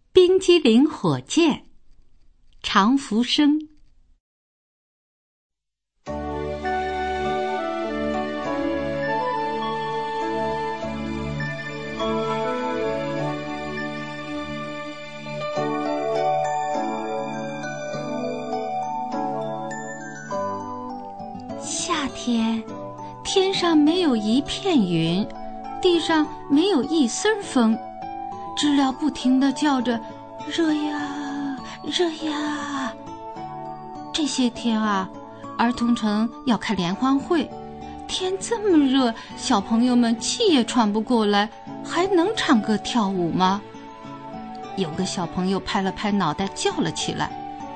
冰激凌火箭，常福生。夏天，天上没有一片云，地上没有一丝风，知了不停地叫着热呀热呀。这些天啊，儿童城要开联欢会，天这么热，小朋友们气也喘不过来，还能唱歌跳舞吗？有个小朋友拍了拍脑袋叫了起来，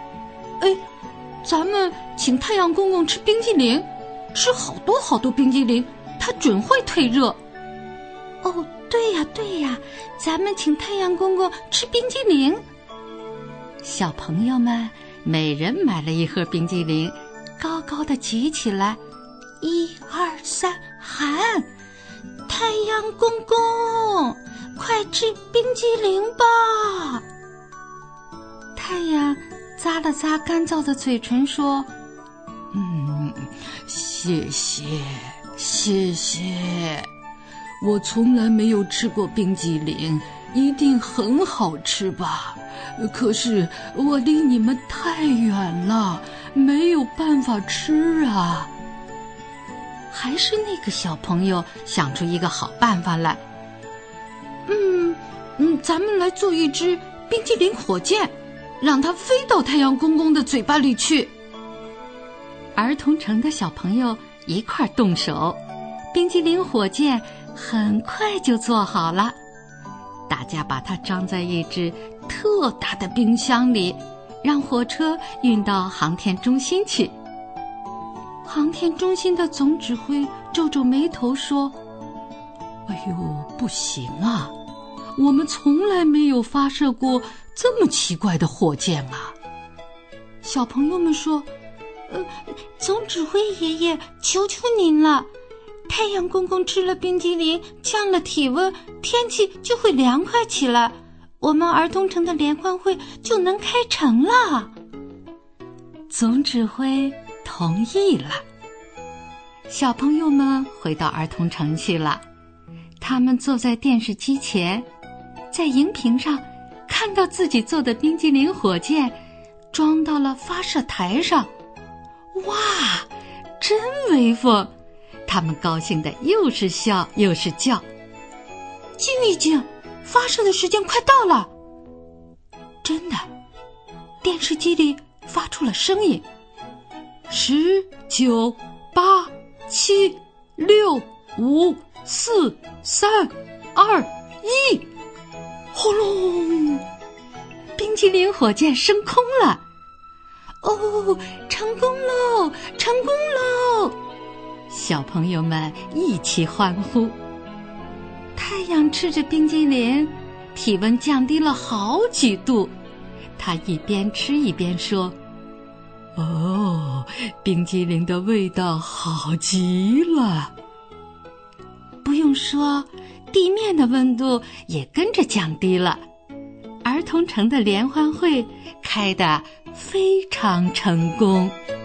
咱们请太阳公公吃冰激凌，吃好多好多冰激凌，他准会退热。哦，对呀，咱们请太阳公公吃冰激凌。小朋友们每人买了一盒冰激凌，高高的举起来，1、2、3，喊：太阳公公，快吃冰激凌吧！太阳咂了咂干燥的嘴唇说：谢谢，我从来没有吃过冰激凌，一定很好吃吧？可是我离你们太远了，没有办法吃啊。还是那个小朋友想出一个好办法来，咱们来做一只冰激凌火箭，让它飞到太阳公公的嘴巴里去。儿童城的小朋友一块动手，冰激凌火箭很快就做好了。大家把它装在一只特大的冰箱里，让火车运到航天中心去。航天中心的总指挥皱皱眉头说：不行啊，我们从来没有发射过这么奇怪的火箭啊。小朋友们说：总指挥爷爷，求求您了，太阳公公吃了冰激凌，降了体温，天气就会凉快起来，我们儿童城的联欢会就能开成了。总指挥同意了。小朋友们回到儿童城去了，他们坐在电视机前，在荧屏上看到自己做的冰激凌火箭装到了发射台上。哇，真威风！他们高兴得又是笑又是叫。静一静，发射的时间快到了。真的，电视机里发出了声音：10、9、8、7、6、5、4、3、2、1。轰隆！冰激凌火箭升空了。成功喽！成功喽！小朋友们一起欢呼。太阳吃着冰激凌，体温降低了好几度。他一边吃一边说：冰激凌的味道好极了。不用说，地面的温度也跟着降低了。儿童城的联欢会开得非常成功。